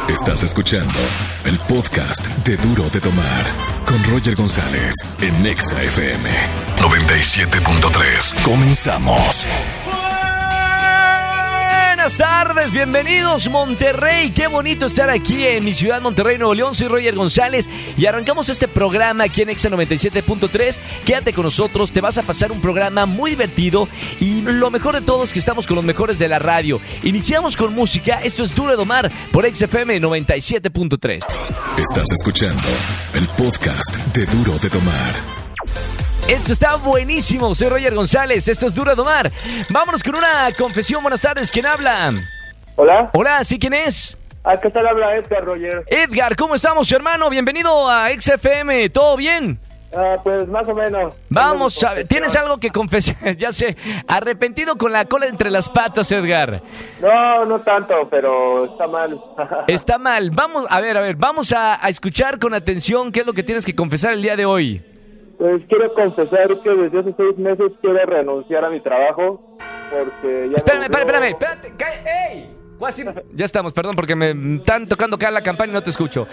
Estás escuchando el podcast de Duro de Tomar con Roger González en Nexa FM 97.3. Comenzamos. Buenas tardes, bienvenidos Monterrey, qué bonito estar aquí en mi ciudad Monterrey, Nuevo León. Soy Roger González y arrancamos este programa aquí en Nexa 97.3. Quédate con nosotros, te vas a pasar un programa muy divertido y lo mejor de todo es que estamos con los mejores de la radio. Iniciamos con música, esto es Duro de Tomar por XFM 97.3. Estás escuchando el podcast de Duro de Tomar. Esto está buenísimo, soy Roger González, esto es Duro de Tomar. Vámonos con una confesión, buenas tardes, ¿quién habla? Hola. Hola, ¿sí quién es? ¿Qué tal habla Edgar, Roger? Edgar, ¿cómo estamos, hermano? Bienvenido a XFM, ¿todo bien? Pues más o menos. Vamos a ver, ¿tienes algo que confesar? Ya sé, arrepentido con la cola entre las patas, Edgar. No tanto, pero está mal. Está mal, vamos a escuchar con atención qué es lo que tienes que confesar el día de hoy. Pues quiero confesar que desde hace 6 meses quiero renunciar a mi trabajo porque ya... Espérame, ¡ey! Ya estamos, perdón, porque me están tocando acá la campana y no te escucho.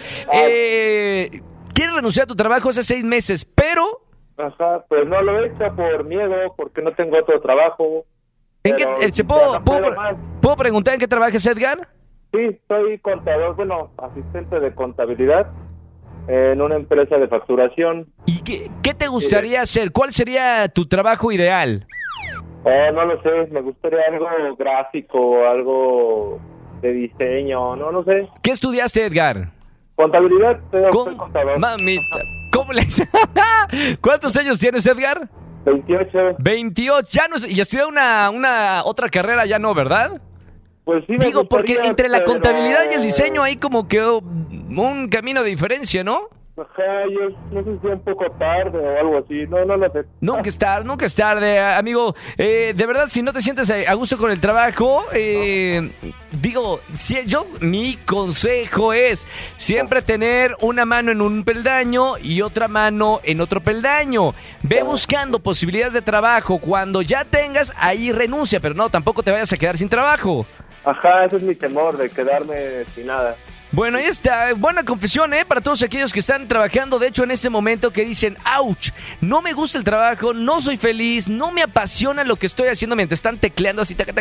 ¿Quieres renunciar a tu trabajo hace 6 meses, pero...? Ajá, pues no lo he hecho por miedo, porque no tengo otro trabajo. ¿En qué, ¿puedo preguntar en qué trabajas, Edgar? Sí, soy contador, asistente de contabilidad en una empresa de facturación. ¿Y qué te gustaría hacer? ¿Cuál sería tu trabajo ideal? No lo sé, me gustaría algo gráfico, algo de diseño, no sé. ¿Qué estudiaste, Edgar? Contabilidad, soy contador. Mamita, ¿cómo le... ¿Cuántos años tienes, Edgar? 28. 28, ya no es... ¿Y estudiar una otra carrera ya no, verdad? Pues sí, digo, porque entre la contabilidad y el diseño hay como que un camino de diferencia, ¿no? Ajá, yo no sé si es un poco tarde o algo así, no lo sé. Nunca es tarde, amigo. De verdad, si no te sientes a gusto con el trabajo, mi consejo es siempre tener una mano en un peldaño y otra mano en otro peldaño. Ve buscando posibilidades de trabajo. Cuando ya tengas, ahí renuncia, pero no, tampoco te vayas a quedar sin trabajo. Ajá, ese es mi temor, de quedarme sin nada. Bueno, ahí está, buena confesión, para todos aquellos que están trabajando, de hecho, en este momento que dicen, ¡ouch! No me gusta el trabajo, no soy feliz, no me apasiona lo que estoy haciendo mientras están tecleando así, taca.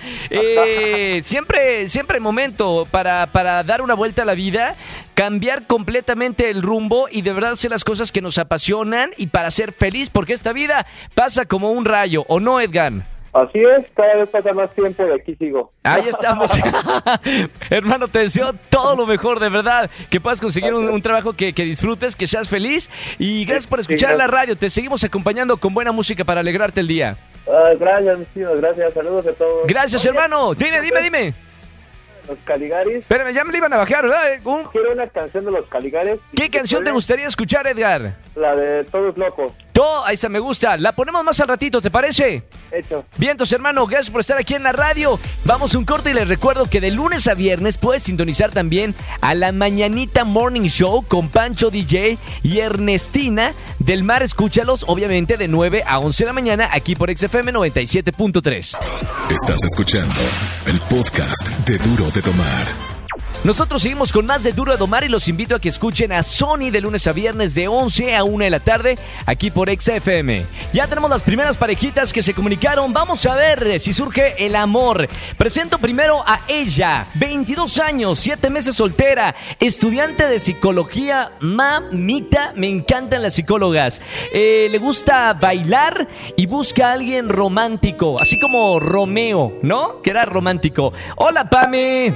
Siempre hay momento para dar una vuelta a la vida, cambiar completamente el rumbo y de verdad hacer las cosas que nos apasionan y para ser feliz, porque esta vida pasa como un rayo, ¿o no, Edgar? Así es, cada vez pasa más tiempo y aquí sigo. Ahí estamos. Hermano, te deseo todo lo mejor, de verdad. Que puedas conseguir un trabajo que disfrutes, que seas feliz. Y gracias por escuchar la radio. Te seguimos acompañando con buena música para alegrarte el día. Gracias, tío, gracias. Saludos a todos. Gracias, hermano. Dime. Los Caligaris. Espérame, ya me le iban a bajar, ¿verdad? Quiero una canción de los Caligaris. ¿Qué canción te gustaría escuchar, Edgar? La de Todos Locos. Ahí está, me gusta. La ponemos más al ratito, ¿te parece? Hecho. Vientos, hermano, gracias por estar aquí en la radio. Vamos a un corte y les recuerdo que de lunes a viernes puedes sintonizar también a la Mañanita Morning Show con Pancho DJ y Ernestina del Mar. Escúchalos, obviamente, de 9 a 11 de la mañana aquí por XFM 97.3. Estás escuchando el podcast de Duro de Tomar. Nosotros seguimos con más de Duro de Tomar y los invito a que escuchen a Sony de lunes a viernes de 11 a 1 de la tarde aquí por XFM. Ya tenemos las primeras parejitas que se comunicaron. Vamos a ver si surge el amor. Presento primero a ella, 22 años, 7 meses soltera, estudiante de psicología. Mamita, me encantan las psicólogas. Le gusta bailar y busca a alguien romántico, así como Romeo, ¿no? Que era romántico. Hola, Pame.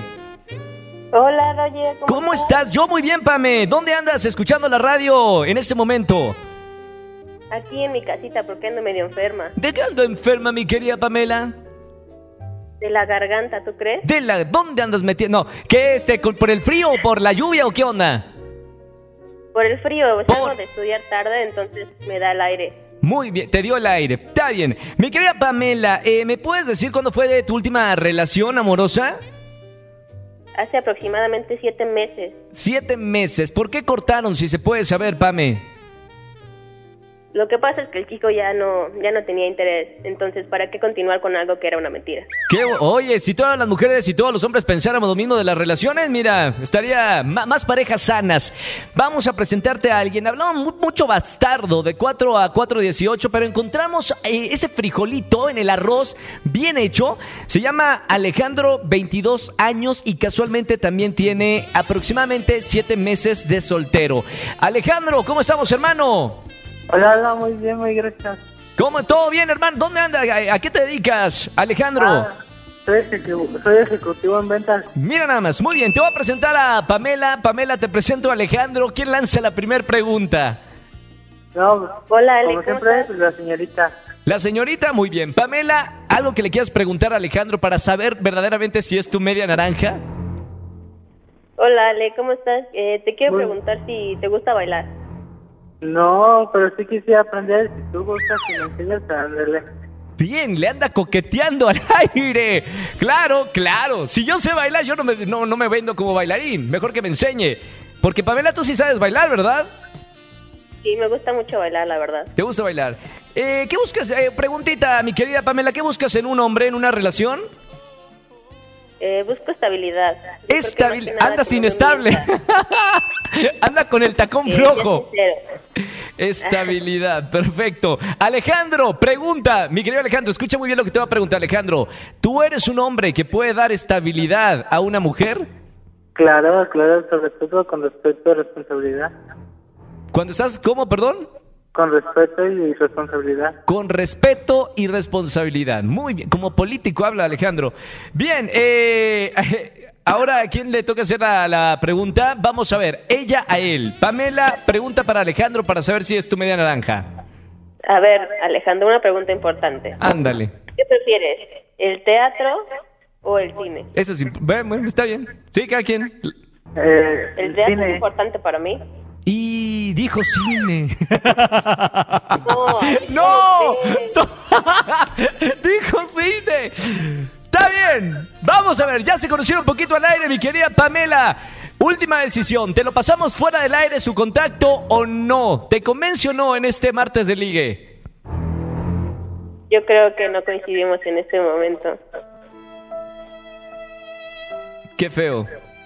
Hola, Roger. ¿Cómo estás? Yo muy bien, Pame. ¿Dónde andas escuchando la radio en este momento? Aquí en mi casita porque ando medio enferma. ¿De qué ando enferma, mi querida Pamela? De la garganta, ¿tú crees? ¿Dónde andas metiendo? ¿Qué, por el frío o por la lluvia o qué onda? Por el frío, salgo de estudiar tarde, entonces me da el aire. Muy bien, te dio el aire. Está bien. Mi querida Pamela, ¿me puedes decir cuándo fue de tu última relación amorosa? Hace aproximadamente 7 meses. 7 meses. ¿Por qué cortaron, si se puede saber, Pame? Lo que pasa es que el chico ya no tenía interés, entonces ¿para qué continuar con algo que era una mentira? Oye, si todas las mujeres y todos los hombres pensáramos lo mismo de las relaciones, mira, estaría más parejas sanas. Vamos a presentarte a alguien. Hablamos mucho bastardo de 4 a 4:18, pero encontramos ese frijolito en el arroz bien hecho. Se llama Alejandro, 22 años y casualmente también tiene aproximadamente 7 meses de soltero. Alejandro, ¿cómo estamos, hermano? Hola, muy bien, muy gracias. ¿Cómo? ¿Todo bien, hermano? ¿Dónde anda? ¿A qué te dedicas, Alejandro? Soy ejecutivo en ventas. Mira nada más, muy bien, te voy a presentar a Pamela. Pamela, te presento a Alejandro. ¿Quién lanza la primera pregunta? No, Hola, Ale, como siempre, pues, la señorita. La señorita, muy bien. Pamela, ¿algo que le quieras preguntar a Alejandro para saber verdaderamente si es tu media naranja? Hola, Ale, ¿cómo estás? Te quiero preguntar si te gusta bailar. No, pero sí quisiera aprender. Si tú gustas, si me enseñas a aprenderle. Bien, le anda coqueteando al aire. Claro, claro. Si yo sé bailar, yo no me vendo como bailarín. Mejor que me enseñe. Porque, Pamela, tú sí sabes bailar, ¿verdad? Sí, me gusta mucho bailar, la verdad. ¿Te gusta bailar? ¿Qué buscas? Preguntita, mi querida Pamela, ¿qué buscas en un hombre, en una relación? Busco estabilidad. Andas inestable. Anda con el tacón flojo. Estabilidad, perfecto. Alejandro, pregunta. Mi querido Alejandro, escucha muy bien lo que te va a preguntar, Alejandro. ¿Tú eres un hombre que puede dar estabilidad a una mujer? Claro, sobre todo con respeto y responsabilidad. Cuando estás, ¿cómo, perdón? Con respeto y responsabilidad. Con respeto y responsabilidad. Muy bien, como político habla Alejandro. Bien, ahora ¿a quién le toca hacer la pregunta? Vamos a ver, ella a él. Pamela, pregunta para Alejandro para saber si es tu media naranja. A ver, Alejandro, una pregunta importante. Ándale. ¿Qué prefieres, el teatro o el cine? Eso sí, bueno, está bien. Sí, cada quien. El teatro cine. es importante para mí. Y dijo cine. No, ¡No! Dijo cine. Está bien. Vamos a ver, ya se conocieron un poquito al aire, mi querida Pamela. Última decisión, ¿te lo pasamos fuera del aire su contacto o no? ¿Te convence o no en este martes de ligue? Yo creo que no coincidimos en este momento. Qué feo.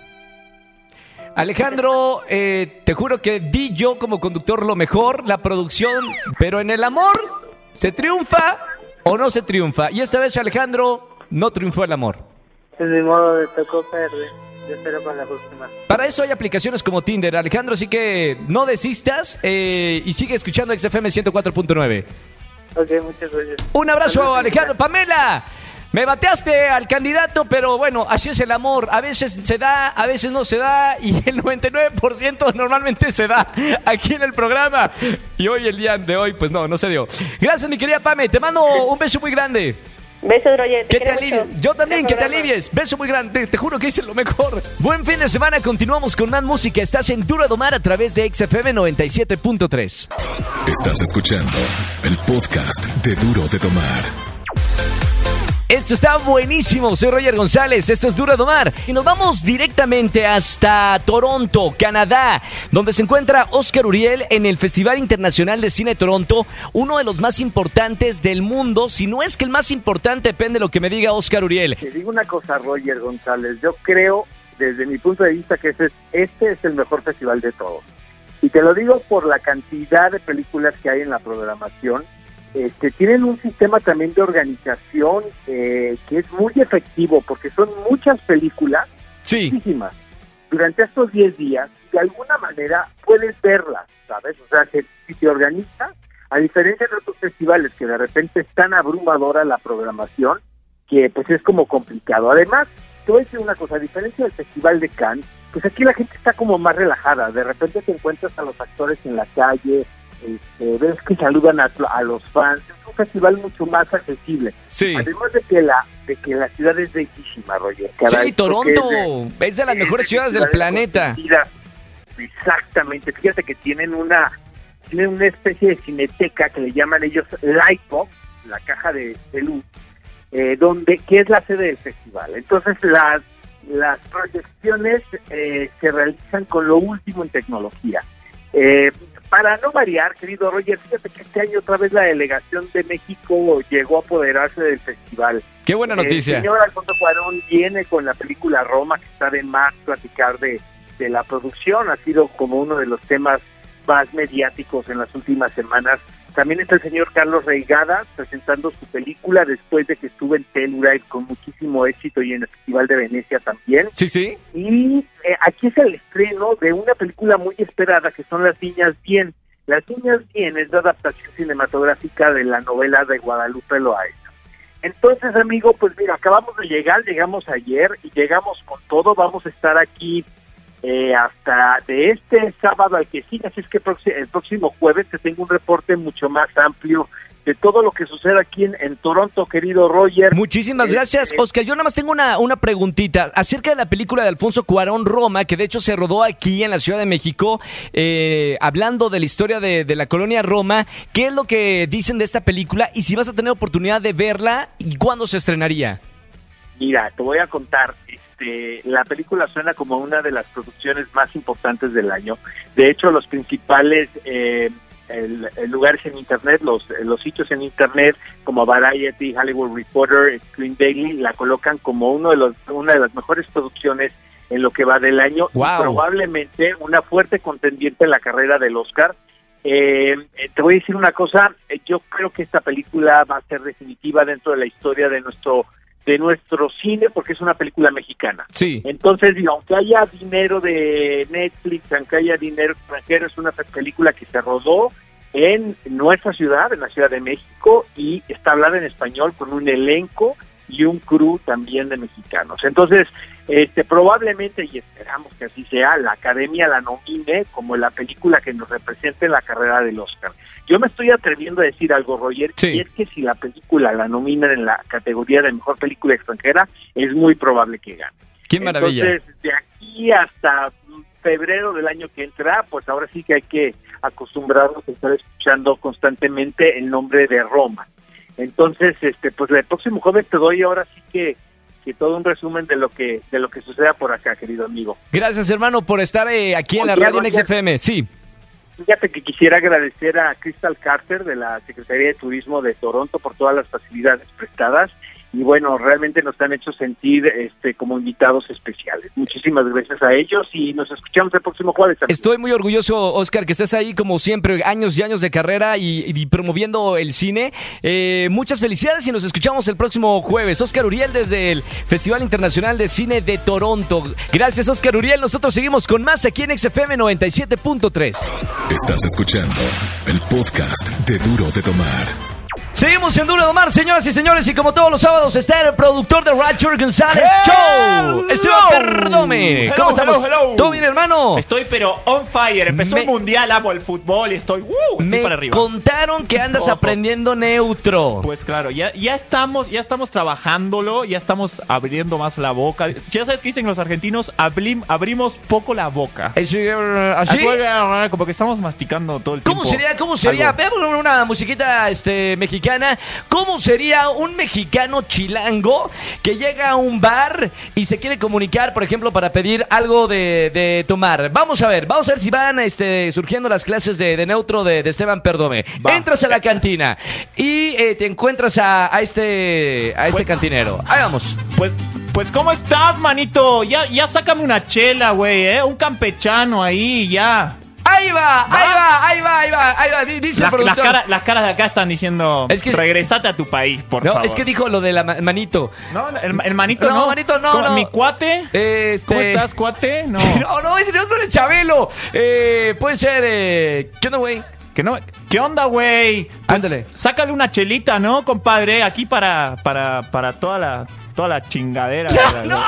Alejandro, te juro que di yo como conductor lo mejor, la producción, pero en el amor, ¿se triunfa o no se triunfa? Y esta vez, Alejandro, no triunfó el amor. Es mi modo de tocó perder. Yo espero para la próxima. Para eso hay aplicaciones como Tinder, Alejandro, así que no desistas y sigue escuchando XFM 104.9. Ok, muchas gracias. Un abrazo, Alejandro. Pamela, me bateaste al candidato, pero bueno, así es el amor. A veces se da, a veces no se da, y el 99% normalmente se da aquí en el programa. Y hoy, el día de hoy, pues no se dio. Gracias, mi querida Pame. Te mando un beso muy grande. Besos, Roger. Que te alivies. Yo también, que te alivies. Beso muy grande. Te juro que hice lo mejor. Buen fin de semana. Continuamos con más música. Estás en Duro de Domar a través de XFM 97.3. Estás escuchando el podcast de Duro de Domar. Esto está buenísimo, soy Roger González, esto es Duro de Domar y nos vamos directamente hasta Toronto, Canadá, donde se encuentra Oscar Uriel en el Festival Internacional de Cine de Toronto, uno de los más importantes del mundo, si no es que el más importante, depende de lo que me diga Oscar Uriel. Te digo una cosa, Roger González, yo creo, desde mi punto de vista, que este es el mejor festival de todos. Y te lo digo por la cantidad de películas que hay en la programación. Tienen un sistema también de organización que es muy efectivo porque son muchas películas, Sí. muchísimas. Durante estos 10 días, de alguna manera puedes verlas, ¿sabes? O sea, que si te organizas, a diferencia de otros festivales que de repente es tan abrumadora la programación que pues es como complicado. Además, te voy a decir una cosa, a diferencia del Festival de Cannes, pues aquí la gente está como más relajada. De repente te encuentras a los actores en la calle, ves que saludan a los fans. Es un festival mucho más accesible. Sí. Además de que la ciudad es bellísima, Roger. Sí, Toronto es de las mejores ciudades del planeta. Exactamente. Fíjate que tienen una especie de cineteca que le llaman ellos Lightbox, la caja de luz, que es la sede del festival. Entonces las proyecciones se realizan con lo último en tecnología. Para no variar, querido Roger, fíjate que este año otra vez la delegación de México llegó a apoderarse del festival. Qué buena noticia. El señor Alfonso Cuarón viene con la película Roma, que está de más platicar de la producción. Ha sido como uno de los temas más mediáticos en las últimas semanas. También está el señor Carlos Reigada presentando su película después de que estuvo en Telluride con muchísimo éxito y en el Festival de Venecia también. Sí, sí. Y aquí es el estreno de una película muy esperada que son Las Niñas Bien. Las Niñas Bien es la adaptación cinematográfica de la novela de Guadalupe Loaesa. Entonces, amigo, pues mira, acabamos de llegar, llegamos ayer y llegamos con todo. Vamos a estar aquí hasta de este sábado al que sigue, así es que el próximo jueves te tengo un reporte mucho más amplio de todo lo que sucede aquí en Toronto, querido Roger. Muchísimas gracias, Oscar. Yo nada más tengo una preguntita acerca de la película de Alfonso Cuarón, Roma, que de hecho se rodó aquí en la Ciudad de México, hablando de la historia de la colonia Roma. ¿Qué es lo que dicen de esta película? Y si vas a tener oportunidad de verla, ¿y cuándo se estrenaría? Mira, te voy a contar. La película suena como una de las producciones más importantes del año. De hecho, los principales lugares en internet, los sitios en internet como Variety, Hollywood Reporter, Screen Daily la colocan como una de las mejores producciones en lo que va del año. Wow. Y probablemente una fuerte contendiente en la carrera del Oscar. Te voy a decir una cosa, yo creo que esta película va a ser definitiva dentro de la historia de nuestro cine, porque es una película mexicana. Sí. Entonces, digo, aunque haya dinero de Netflix, aunque haya dinero extranjero, es una película que se rodó en nuestra ciudad, en la Ciudad de México, y está hablada en español con un elenco y un crew también de mexicanos. Entonces, probablemente, y esperamos que así sea, la Academia la nomine como la película que nos represente en la carrera del Oscar. Yo me estoy atreviendo a decir algo, Roger, sí. Y es que si la película la nominan en la categoría de mejor película extranjera, es muy probable que gane. ¡Qué maravilla! Entonces, de aquí hasta febrero del año que entra, pues ahora sí que hay que acostumbrarnos a estar escuchando constantemente el nombre de Roma. Entonces, pues el próximo jueves te doy ahora sí que todo un resumen de lo que suceda por acá, querido amigo. Gracias, hermano, por estar aquí en la radio en XFM. Sí. Fíjate que quisiera agradecer a Crystal Carter de la Secretaría de Turismo de Toronto por todas las facilidades prestadas y bueno, realmente nos han hecho sentir como invitados especiales. Muchísimas gracias a ellos y nos escuchamos el próximo jueves. Estoy muy orgulloso, Oscar, que estés ahí como siempre, años y años de carrera y promoviendo el cine. Muchas felicidades y nos escuchamos el próximo jueves. Oscar Uriel desde el Festival Internacional de Cine de Toronto. Gracias, Oscar Uriel. Nosotros seguimos con más aquí en XFM 97.3. Estás escuchando el podcast de Duro de Tomar. Seguimos en Duro de Tomar, señoras y señores, y como todos los sábados está el productor de Roger González Show, Esteban Perdomo. ¿Cómo estamos? Hello. ¿Todo bien, hermano? Estoy pero on fire. Empezó el mundial, amo el fútbol y estoy para arriba. Me contaron que andas aprendiendo neutro. Pues claro, ya estamos trabajándolo, ya estamos abriendo más la boca. Ya sabes qué dicen los argentinos, abrimos poco la boca. ¿Así? Como que estamos masticando todo el tiempo. ¿Cómo sería? Veamos una musiquita mexicana. ¿Cómo sería un mexicano chilango que llega a un bar y se quiere comunicar, por ejemplo, para pedir algo de tomar? Vamos a ver si van surgiendo las clases de neutro de Esteban Perdomo. Entras a la cantina y te encuentras a este cantinero. Ahí vamos. Pues ¿cómo estás, manito? Ya sácame una chela, güey, un campechano ahí, ya. Ahí va, dice el productor. Las caras de acá están diciendo, regresate a tu país, por favor. No, es que dijo lo de la manito. No, el manito no. Manito no. ¿Mi cuate? ¿Cómo estás, cuate? No, ese no es Chabelo. Puede ser, ¿qué onda, güey? ¿Qué onda, güey? Pues, ándale. Sácale una chelita, ¿no, compadre? Aquí para toda la chingadera. No,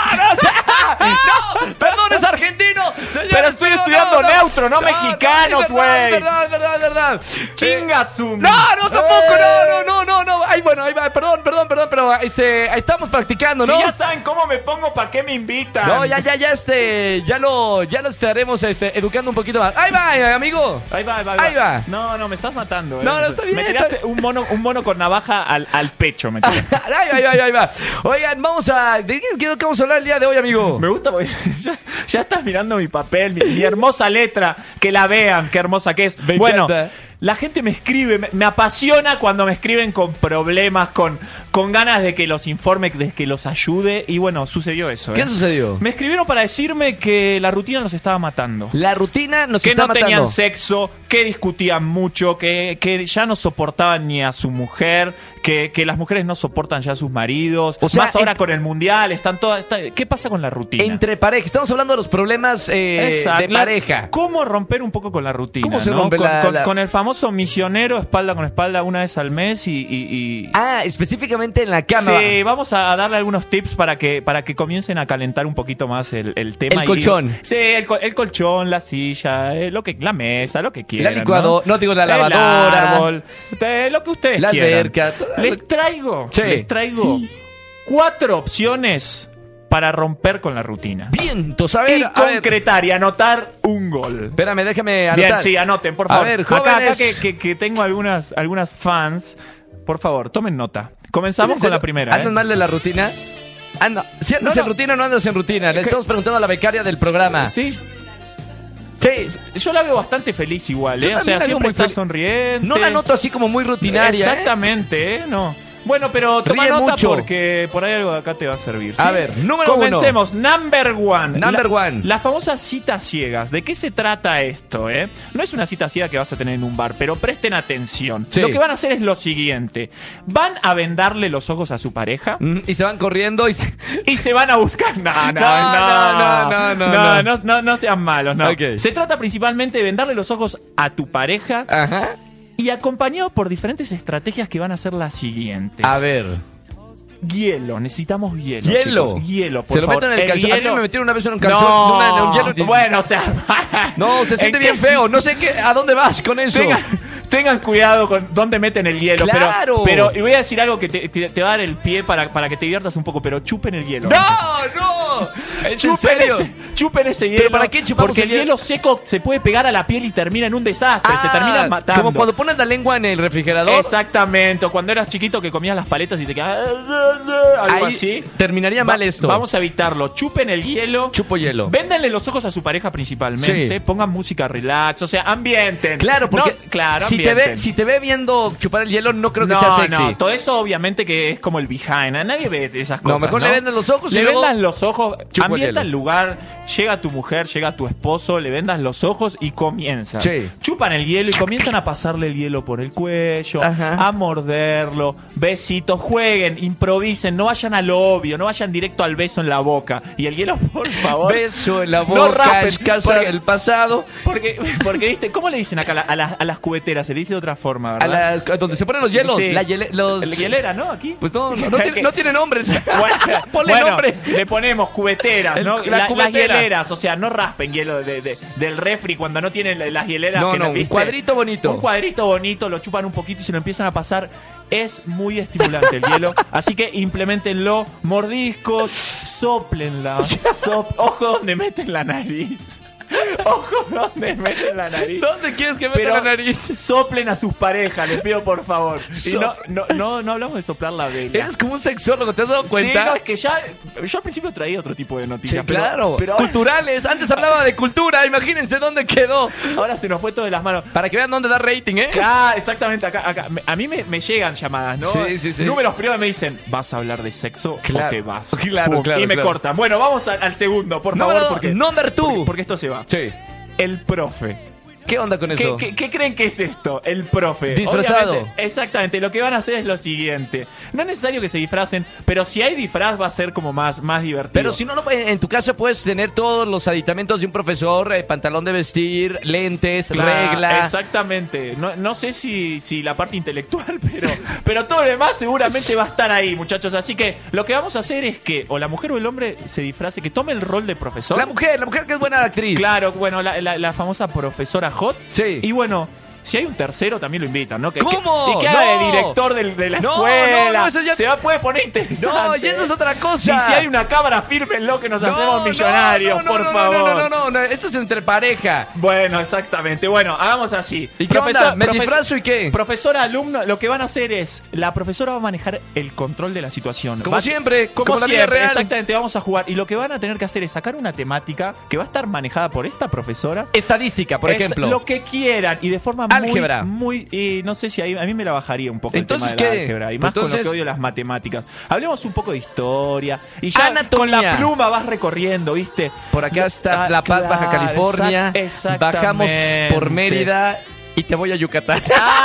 perdón, es argentino. Señores, pero estoy estudiando neutro, no mexicanos, güey. Es verdad. Chingasum. No, tampoco, no. Ay, bueno, ahí va, perdón, pero estamos practicando, ¿no? Si ya saben cómo me pongo, ¿para qué me invitan? No, ya lo estaremos educando un poquito más. Ahí va, amigo. Ahí va. No, me estás matando. No, está bien. Me tiraste un mono con navaja al pecho, me tiraste. Ahí va. Oigan, ¿de qué vamos a hablar el día de hoy, amigo? Me gusta porque ya estás mirando mi papel, mi hermosa letra, que la vean, qué hermosa que es. Me Bueno, encanta. la gente me escribe, me apasiona cuando me escriben con problemas, con ganas de que los informe, de que los ayude. Y bueno, sucedió eso. ¿Qué sucedió? Me escribieron para decirme que la rutina los estaba matando. La rutina nos Que está no matando. tenían sexo, que discutían mucho, que ya no soportaban ni a su mujer, que las mujeres no soportan ya a sus maridos. O sea, más ahora con el mundial, están todas... ¿Qué pasa con la rutina? Entre pareja. Estamos hablando de los problemas Exacto. de pareja. ¿Cómo romper un poco con la rutina? ¿Cómo se ¿no? rompe con el famoso misionero espalda con espalda una vez al mes y... Ah, específicamente en la cama. Sí, vamos a darle algunos tips para que comiencen a calentar un poquito más el tema. El colchón. Sí, el colchón, la silla, la mesa, lo que quieran. La licuadora, no digo la El lavadora. árbol, lo que ustedes La quieran. alberca, todo. Les traigo Sí. 4 opciones para romper con la rutina. Vientos, a Y ver. concretar y anotar un gol. Espérame, déjame anotar. Bien, sí, anoten, por A favor. ver, acá jóvenes. que tengo algunas fans. Por favor, tomen nota. Comenzamos con la primera. ¿Andas mal de la rutina? Si andas No, en rutina o no andas en rutina. Le estamos preguntando a la becaria del programa. Sí. Sí, yo la veo bastante feliz igual, Yo ¿eh? O también sea, la veo siempre muy está feliz. sonriente. No la noto así como muy rutinaria. Exactamente, ¿eh? No. Bueno, pero toma Ríe nota mucho. porque por ahí algo de acá te va a servir. ¿sí? A ver, número Comencemos. Number one. Number one. Las famosas citas ciegas. ¿De qué se trata esto, eh? No es una cita ciega que vas a tener en un bar, pero presten atención. Sí. Lo que van a hacer es lo siguiente. Van a vendarle los ojos a su pareja Y se van corriendo y y se van a buscar. No sean malos, no. Ok. Se trata principalmente de vendarle los ojos a tu pareja Ajá. y acompañado por diferentes estrategias que van a ser las siguientes. A ver. Hielo, necesitamos hielo. Hielo. Chicos. Hielo, por Se lo favor. meto en el calzón. A mí hielo- me metieron una vez en un calzón. No, en un hielo. bueno, o sea. No, se siente ¿en bien qué? feo. No sé a dónde vas con eso. Tengan cuidado con dónde meten el hielo. ¡Claro! Pero y voy a decir algo que te va a dar el pie para que te diviertas un poco, pero chupen el hielo. ¡No! ¿Es en serio? Chupen ese hielo. ¿Pero para qué chupamos Porque el el hielo seco se puede pegar a la piel y termina en un desastre. se termina matando. Como cuando pones la lengua en el refrigerador. Exactamente. O cuando eras chiquito que comías las paletas y te quedabas algo Ahí así. terminaría mal esto. Vamos a evitarlo. Chupen el hielo. Chupo hielo. Véndanle los ojos a su pareja principalmente. Sí. Pongan música relax. O sea, ambienten. Claro, porque No, claro, si ambienten. te ve viendo chupar el hielo, no creo que no, sea sexy. no, todo eso obviamente que es como el behind. Nadie ve esas No, cosas. mejor le vendan los ojos y Le luego vendas los ojos, chupo el ambienta hielo. el lugar, llega tu mujer, llega tu esposo, le vendas los ojos y comienzan. Sí. Chupan el hielo y comienzan a pasarle el hielo por el cuello, Ajá. a morderlo, besitos, jueguen, improvisen, no vayan al obvio, no vayan directo al beso en la boca. Y el hielo, por favor. beso en la No boca, rapen, es casa porque- del pasado. Porque, viste, ¿cómo le dicen acá a las cubeteras? Se le dice de otra forma, A ¿verdad? donde se ponen los hielos. Sí. La los... La hielera, ¿no? Aquí. Pues no tiene nombre. Ponle Bueno, nombre. le ponemos cubeteras, ¿no? La Las cubetera. hieleras, o sea, no raspen hielo del refri cuando no tienen las hieleras. No, que no, un ¿viste? cuadrito bonito. Un cuadrito bonito, lo chupan un poquito y se lo empiezan a pasar. Es muy estimulante el hielo, así que implementenlo. Mordiscos, soplenla. Ojo donde meten la nariz. Ojo donde meten la nariz. ¿Dónde quieres que meta Pero la nariz? soplen a sus parejas, les pido por favor. Y So- no hablamos de soplar la vela. Eres como un sexólogo, ¿te has dado Sí, cuenta? no, es que yo al principio traía otro tipo de Sí, noticias. claro. Pero ahora, Culturales. Antes hablaba de cultura. Imagínense dónde quedó. ahora se nos fue todo de las manos. Para que vean dónde da rating, ¿eh? Claro, exactamente, acá. A mí me llegan llamadas, ¿no? Sí, sí, sí. Números privados me dicen, ¿vas a hablar de sexo Claro. o te vas? Claro, Pum, claro, y me claro. cortan. Bueno, vamos al segundo, por favor. Number two. Porque esto se va. Sí. El profe. ¿Qué onda con eso? ¿Qué creen que es esto? El profe. Disfrazado. Obviamente, exactamente. Lo que van a hacer es lo siguiente. No es necesario que se disfracen, pero si hay disfraz va a ser como más divertido. Pero si no, en tu casa puedes tener todos los aditamentos de un profesor, pantalón de vestir, lentes, Claro, regla. Exactamente. No sé si la parte intelectual, pero todo lo demás seguramente va a estar ahí, muchachos. Así que lo que vamos a hacer es que o la mujer o el hombre se disfrace, que tome el rol de profesor. La mujer que es buena actriz. Claro, bueno, la famosa profesora Hot. Sí. Y bueno, si hay un tercero también lo invitan, ¿no? ¿Cómo? Y que haga de No. director de la No, escuela. no, eso ya- puede poner interesante. No, y eso es otra cosa. Y si hay una cámara, fírmenlo que nos No, hacemos no, millonarios, no, no, por no, favor. No, no, esto es entre pareja. Bueno, exactamente. Bueno, hagamos así. ¿Y qué onda? ¿Me disfrazo y qué? Profesor, alumno, lo que van a hacer es, la profesora va a manejar el control de la situación. Como siempre, como la vida siempre, real. exactamente, vamos a jugar. Y lo que van a tener que hacer es sacar una temática que va a estar manejada por esta profesora. Estadística, por ejemplo. Lo que quieran y de forma álgebra. muy no sé si a mí me la bajaría un poco Entonces, el tema de la ¿qué? álgebra. Y más Entonces, con lo que odio las matemáticas. Hablemos un poco de historia. Y ya anatomía. con la pluma vas recorriendo, ¿viste? Por acá está La Paz, Baja California. Exactamente. Bajamos por Mérida y te voy a Yucatán.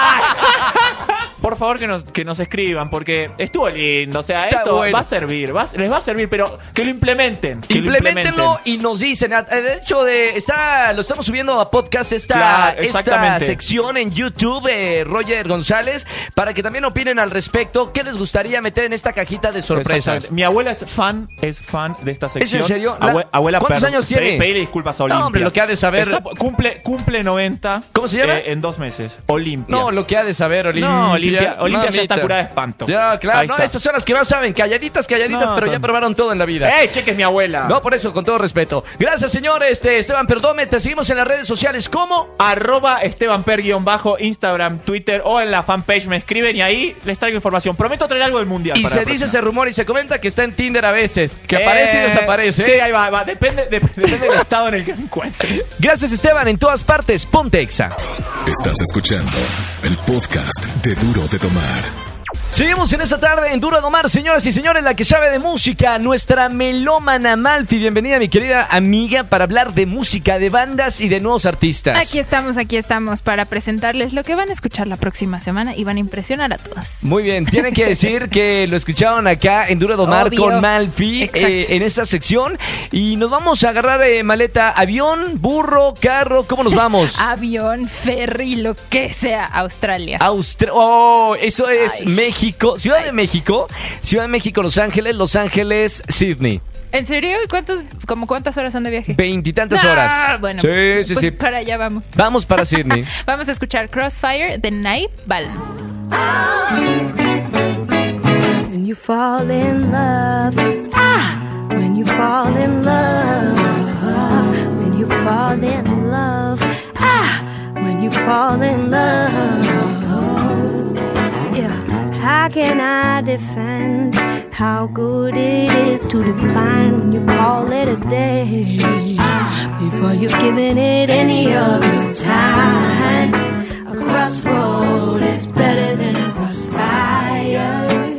Por favor que nos escriban, porque estuvo lindo. O sea, Está esto bueno. va a servir, les va a servir, pero que lo implementen. Implementenlo y nos dicen. De hecho, lo estamos subiendo a podcast Claro, esta exactamente. sección en YouTube, Roger González, para que también opinen al respecto. ¿Qué les gustaría meter en esta cajita de sorpresas? Exactamente. Mi abuela es fan de esta sección. en serio? Abuela, ¿Cuántos años tiene? Pedirle disculpas a Olimpia. No, hombre, lo que ha de saber. Cumple 90. ¿Cómo se llama? En 2 meses. Olimpia. No, lo que ha de saber, Olimpia. No, Olimpia ya Mamita. está curada de espanto. Ya, claro. Ahí No, está. estas son las que más saben. Calladitas, No, pero ya son- probaron todo en la vida. Cheque es mi abuela. No, por eso, con todo respeto. Gracias, señor Esteban Perdome. Te seguimos en las redes sociales. ¿Cómo? @EstebanPer_ Instagram, Twitter o en la fanpage me escriben y ahí les traigo información. Prometo traer algo del mundial. Y para se la dice próxima. ese rumor y se comenta que está en Tinder a veces. Que aparece y desaparece. Sí, ahí va. Depende del estado en el que me encuentre. Gracias, Esteban. En todas partes, ponte Exa. Estás escuchando el podcast de Duro de Tomar. Seguimos en esta tarde en Duro de Tomar, señoras y señores, la que sabe de música, nuestra melómana Malfi. Bienvenida, mi querida amiga, para hablar de música, de bandas y de nuevos artistas. Aquí estamos para presentarles lo que van a escuchar la próxima semana y van a impresionar a todos. Muy bien, tienen que decir que lo escucharon acá en Duro de Tomar Obvio. con Malfi Exacto. en esta sección. Y nos vamos a agarrar maleta, avión, burro, carro, ¿cómo nos vamos? Avión, ferry, lo que sea, Australia. Eso es Ay. México, Ciudad de México, Los Ángeles, Sydney. ¿En serio? ¿Cuántas horas son de viaje? 20 y tantas Ah, horas. bueno, sí, pues sí. para allá vamos. Vamos para Sydney. Vamos a escuchar Crossfire de Night Balm. When you fall in love, when you fall in love, when you fall in love, when you fall in love, yeah. How can I defend how good it is to define when you call it a day before you've given it any of your time? A crossroad is better than a crossfire.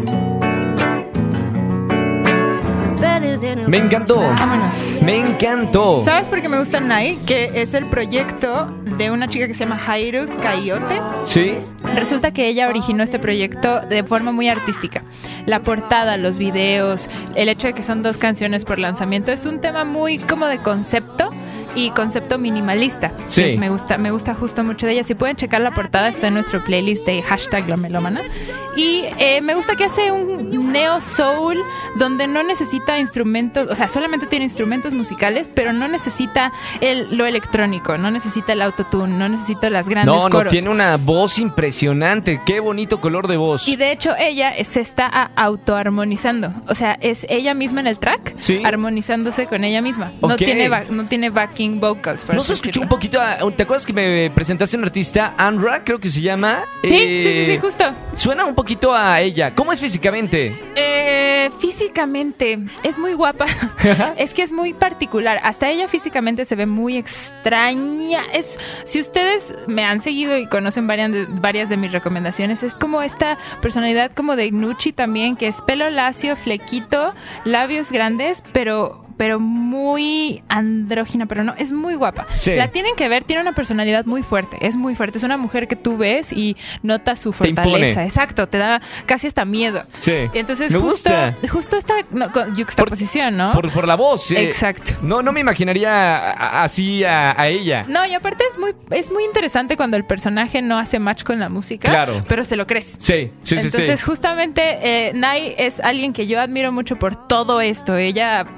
Me encantó. Vámonos. Me encantó. ¿Sabes por qué me gusta Night? Que es el proyecto de una chica que se llama Jairus Coyote. Sí. Resulta que ella originó este proyecto de forma muy artística. La portada, los videos, el hecho de que son 2 canciones por lanzamiento es un tema muy como de concepto y concepto minimalista. Sí. Entonces me gusta justo mucho de ella. Si pueden checar la portada, está en nuestro playlist de #lamelómana. Y me gusta que hace un neo soul donde no necesita instrumentos, o sea, solamente tiene instrumentos musicales, pero no necesita lo electrónico, no necesita el autotune, no necesita las grandes coros. No, tiene una voz impresionante. Qué bonito color de voz. Y de hecho ella se está autoarmonizando, o sea, es ella misma en el track, Sí. armonizándose con ella misma. No Ok. tiene backing vocals. por ¿No así se escuchó un decirlo. poquito? ¿Te acuerdas que me presentaste a un artista, Anra, creo que se llama? Sí, justo. Suena un poquito a ella. ¿Cómo es físicamente? Físicamente es muy guapa. Es que es muy particular. Hasta ella físicamente se ve muy extraña. Si ustedes me han seguido y conocen varias de mis recomendaciones, es como esta personalidad como de Nucci también, que es pelo lacio, flequito, labios grandes, pero muy andrógina, pero no, es muy guapa. Sí. La tienen que ver, tiene una personalidad muy fuerte, es muy fuerte, es una mujer que tú ves y notas su Te impone. fortaleza, exacto, te da casi hasta miedo. Sí. Y entonces Me justo gusta. esta yuxtaposición, ¿no? Por la voz. Exacto. No me imaginaría así a ella. No, y aparte es muy interesante cuando el personaje no hace match con la música, Claro. pero se lo crees. Sí. Entonces, justamente, Nai es alguien que yo admiro mucho por todo esto. Ella formó parte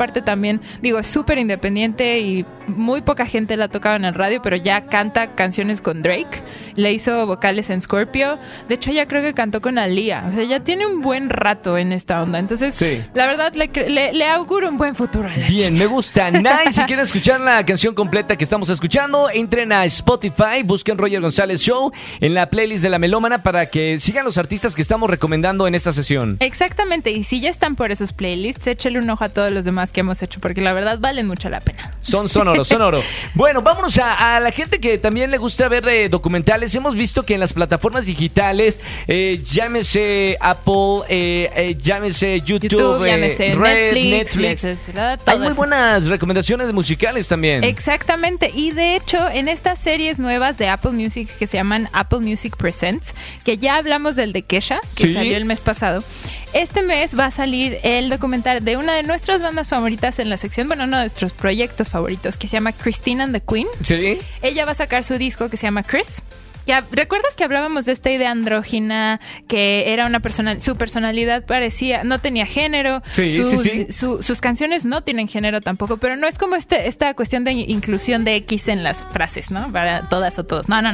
aparte también, digo, es súper independiente y muy poca gente la ha tocado en el radio, pero ya canta canciones con Drake. Le hizo vocales en Scorpio. De hecho, ella creo que cantó con Aaliyah. O sea, ya tiene un buen rato en esta onda. Entonces, Sí. la verdad, le auguro un buen futuro a la Bien, me gusta. Nice. Si quieren escuchar la canción completa que estamos escuchando, entren a Spotify, busquen Roger González Show en la playlist de La Melómana para que sigan los artistas que estamos recomendando en esta sesión. Exactamente, y si ya están por esos playlists, échale un ojo a todos los demás que hemos hecho, porque la verdad valen mucho la pena. Son oro. Bueno, vámonos a la gente que también le gusta ver documentales. Hemos visto que en las plataformas digitales, llámese Apple, llámese YouTube, llámese Red, Netflix, hay todo muy eso. buenas recomendaciones musicales también. Exactamente, y de hecho en estas series nuevas de Apple Music que se llaman Apple Music Presents, que ya hablamos del de Kesha, que Sí. salió el mes pasado, este mes va a salir el documental de una de nuestras bandas favoritas en la sección, bueno, uno de nuestros proyectos favoritos, que se llama Christine and the Queen. Sí. Ella va a sacar su disco que se llama Chris. ¿Recuerdas que hablábamos de esta idea andrógina, que era una persona, su personalidad parecía, no tenía género, Sí. sus canciones no tienen género tampoco, pero no es como esta cuestión de inclusión de X en las frases, ¿no? Para todas o todos. No.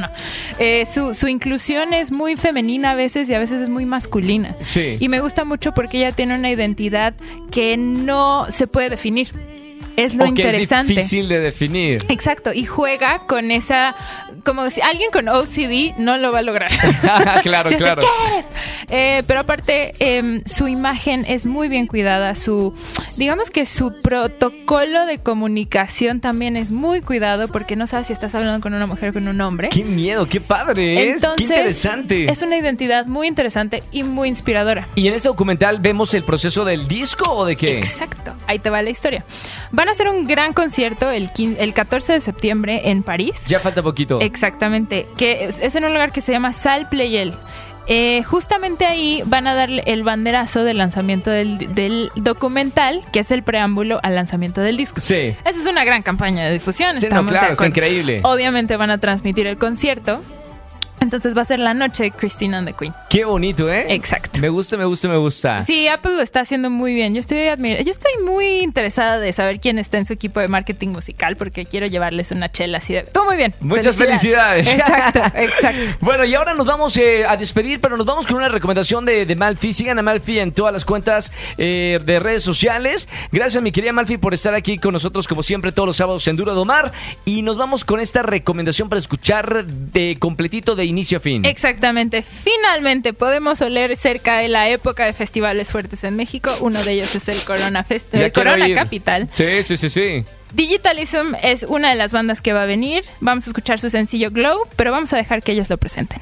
Su inclusión es muy femenina a veces y a veces es muy masculina. Sí. Y me gusta mucho porque ella tiene una identidad que no se puede definir. Es lo O que interesante. es difícil de definir. Exacto, y juega con esa, como si alguien con OCD no lo va a lograr. Claro. ¿Qué eres? Pero aparte, su imagen es muy bien cuidada, digamos que su protocolo de comunicación también es muy cuidado, porque no sabes si estás hablando con una mujer o con un hombre. Qué miedo, qué padre, Entonces, qué interesante. Es una identidad muy interesante y muy inspiradora. ¿Y en este documental vemos el proceso del disco o de qué? Exacto, ahí te va la historia. Van a hacer un gran concierto el 14 de septiembre en París. Ya falta poquito. Exactamente, que es en un lugar que se llama Salle Pleyel. Justamente ahí van a dar el banderazo del lanzamiento del documental, que es el preámbulo al lanzamiento del disco. Sí. Esa es una gran campaña de difusión. Sí, no, estamos de claro, está acuerdo. increíble. Obviamente van a transmitir el concierto. Entonces va a ser la noche de Christine and the Queen. Qué bonito, ¿eh? Exacto. Me gusta. Sí, Apple lo está haciendo muy bien. Yo estoy muy interesada de saber quién está en su equipo de marketing musical, porque quiero llevarles una chela así de... Todo muy bien. Muchas felicidades. Exacto. Bueno, y ahora nos vamos a despedir, pero nos vamos con una recomendación de Malfi. Sigan a Malfi en todas las cuentas de redes sociales. Gracias, mi querida Malfi, por estar aquí con nosotros, como siempre, todos los sábados en Duro de Omar. Y nos vamos con esta recomendación para escuchar de completito de inicio a fin. Exactamente. Finalmente podemos oler cerca de la época de festivales fuertes en México. Uno de ellos es el Corona Ya quiero Corona ir. Capital. Sí. Digitalism es una de las bandas que va a venir. Vamos a escuchar su sencillo Glow, pero vamos a dejar que ellos lo presenten.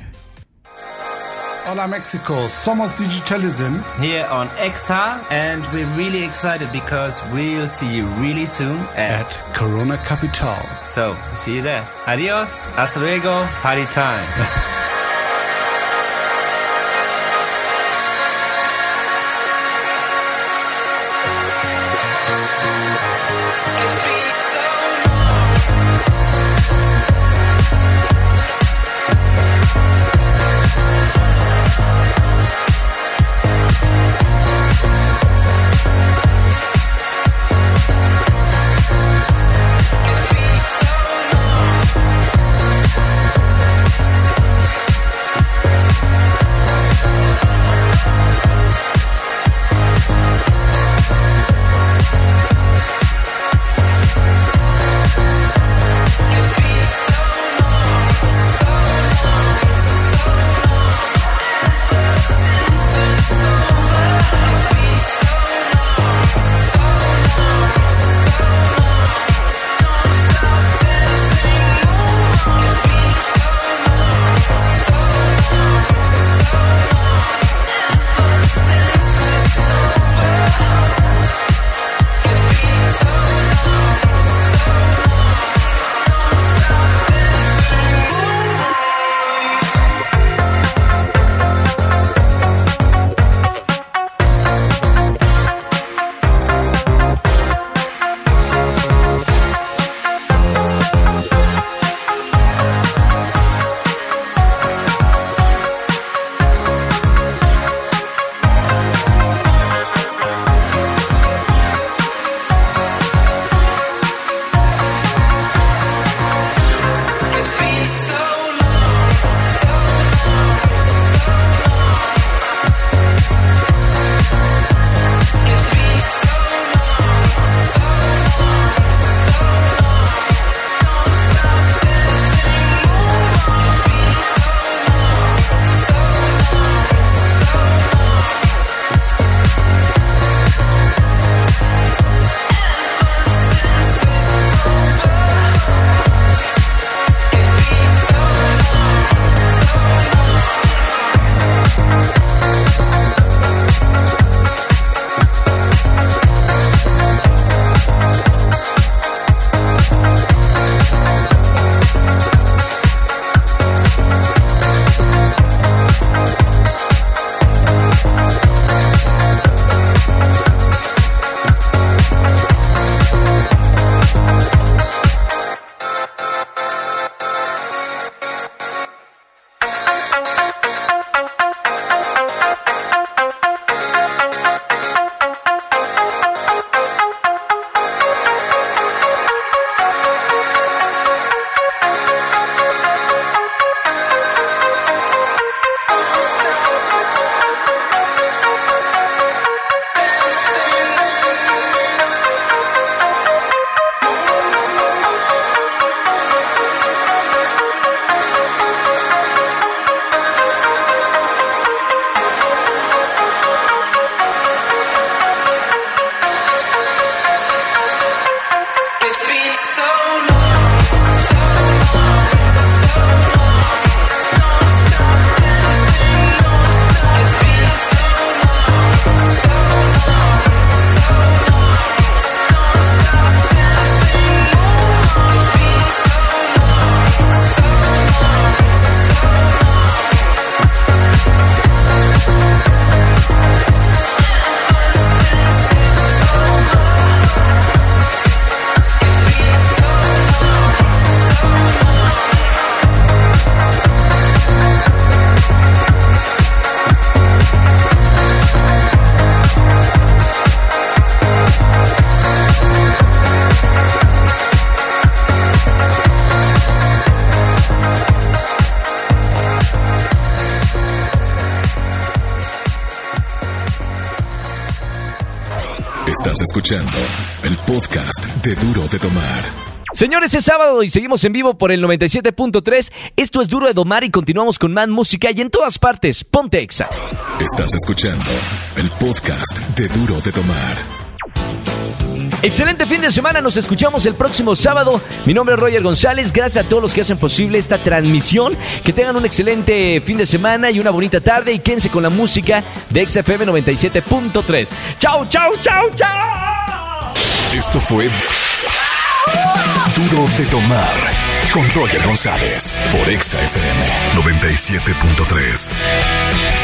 Hola México, somos Digitalism. Here on EXA, and we're really excited because we'll see you really soon At Corona Capital. So, see you there. Adios, hasta luego, party time. Estás escuchando el podcast de Duro de Tomar. Señores, es sábado y seguimos en vivo por el 97.3. Esto es Duro de Domar y continuamos con más música y en todas partes. Ponte Exa. Estás escuchando el podcast de Duro de Tomar. Excelente fin de semana, nos escuchamos el próximo sábado. Mi nombre es Roger González, gracias a todos los que hacen posible esta transmisión. Que tengan un excelente fin de semana y una bonita tarde y quédense con la música de XFM 97.3. ¡Chao, chao, chao, chao! Esto fue Duro de Tomar con Roger González por XFM 97.3.